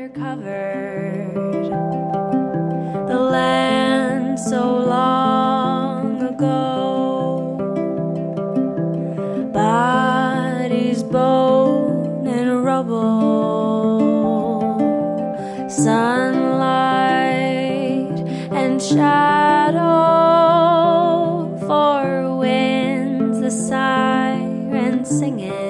leather covered, the land so long ago, bodies, bone and rubble, sunlight and shadow, four winds, the siren singing.